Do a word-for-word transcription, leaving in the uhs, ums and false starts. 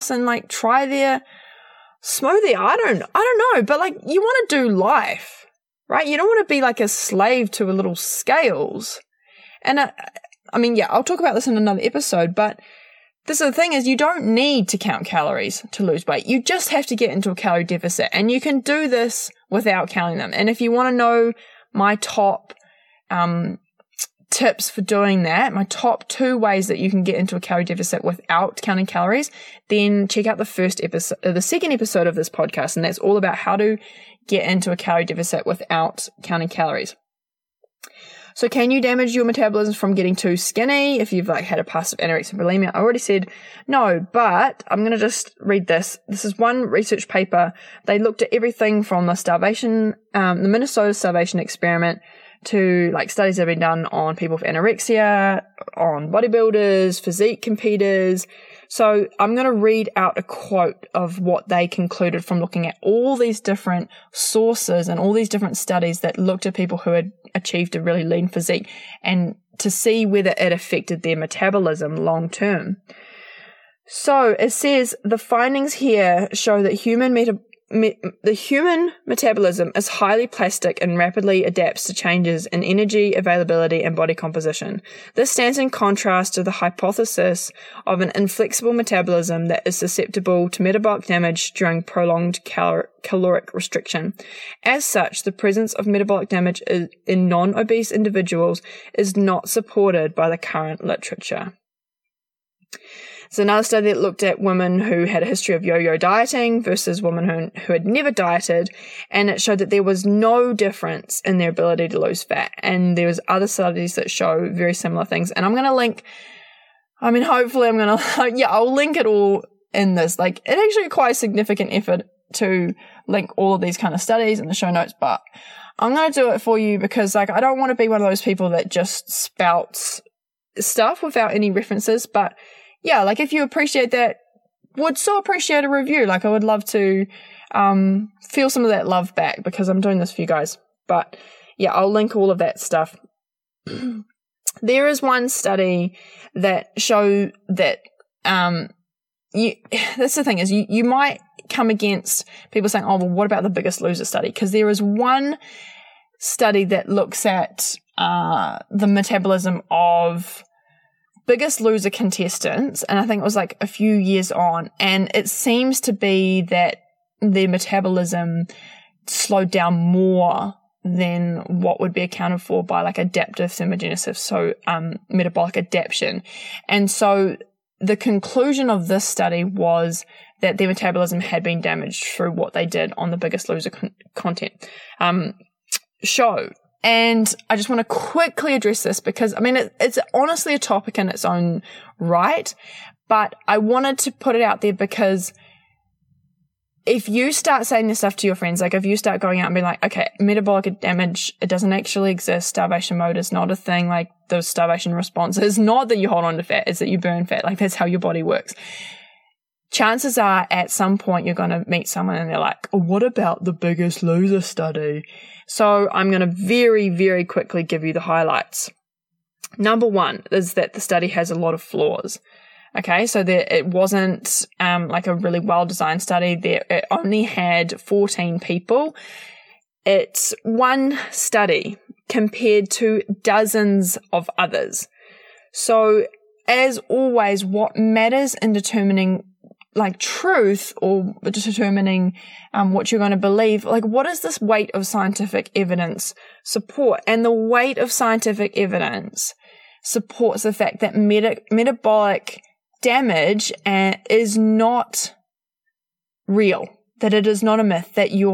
class and like try their smoothie. I don't, I don't know, but like you want to do life, right? You don't want to be like a slave to a little scales. And uh, I mean, yeah, I'll talk about this in another episode, but this is the thing is you don't need to count calories to lose weight. You just have to get into a calorie deficit, and you can do this without counting them. And if you want to know my top um, tips for doing that, my top two ways that you can get into a calorie deficit without counting calories, then check out the first episode, uh, the second episode of this podcast, and that's all about how to get into a calorie deficit without counting calories. So can you damage your metabolism from getting too skinny if you've like had a past of anorexia and bulimia? I already said no, but I'm going to just read this. This is one research paper. They looked at everything from the starvation, um, the Minnesota starvation experiment to like studies that have been done on people with anorexia, on bodybuilders, physique competitors. So I'm going to read out a quote of what they concluded from looking at all these different sources and all these different studies that looked at people who had achieved a really lean physique and to see whether it affected their metabolism long term. So it says the findings here show that human meta- me- the human metabolism is highly plastic and rapidly adapts to changes in energy, availability, and body composition. This stands in contrast to the hypothesis of an inflexible metabolism that is susceptible to metabolic damage during prolonged cal- caloric restriction. As such, the presence of metabolic damage in non-obese individuals is not supported by the current literature. So another study that looked at women who had a history of yo-yo dieting versus women who, who had never dieted, and it showed that there was no difference in their ability to lose fat. And there was other studies that show very similar things. And I'm going to link, I mean, hopefully I'm going to, yeah, I'll link it all in this. Like, it actually requires significant effort to link all of these kind of studies in the show notes, but I'm going to do it for you because, like, I don't want to be one of those people that just spouts stuff without any references, but yeah, like if you appreciate that, would so appreciate a review. Like I would love to um, feel some of that love back because I'm doing this for you guys. But yeah, I'll link all of that stuff. There is one study that show that um, you. That's the thing is you you might come against people saying, oh well, what about the Biggest Loser study? Because there is one study that looks at uh, the metabolism of Biggest Loser contestants, and I think it was like a few years on, and it seems to be that their metabolism slowed down more than what would be accounted for by like adaptive thermogenesis, so um, metabolic adaptation. And so the conclusion of this study was that their metabolism had been damaged through what they did on the Biggest Loser con- content um, show. And I just want to quickly address this because, I mean, it, it's honestly a topic in its own right, but I wanted to put it out there because if you start saying this stuff to your friends, like if you start going out and being like, okay, metabolic damage, it doesn't actually exist, starvation mode is not a thing, like the starvation response is not that you hold on to fat, it's that you burn fat, like that's how your body works. Chances are at some point you're going to meet someone and they're like, oh, what about the Biggest Loser study? So I'm going to very, very quickly give you the highlights. Number one is that the study has a lot of flaws. Okay, so there, it wasn't um, like a really well-designed study. There, it only had fourteen people. It's one study compared to dozens of others. So as always, what matters in determining like truth or determining um, what you're going to believe, like what does this weight of scientific evidence support? And the weight of scientific evidence supports the fact that meta- metabolic damage uh, is not real, that it is not a myth, that your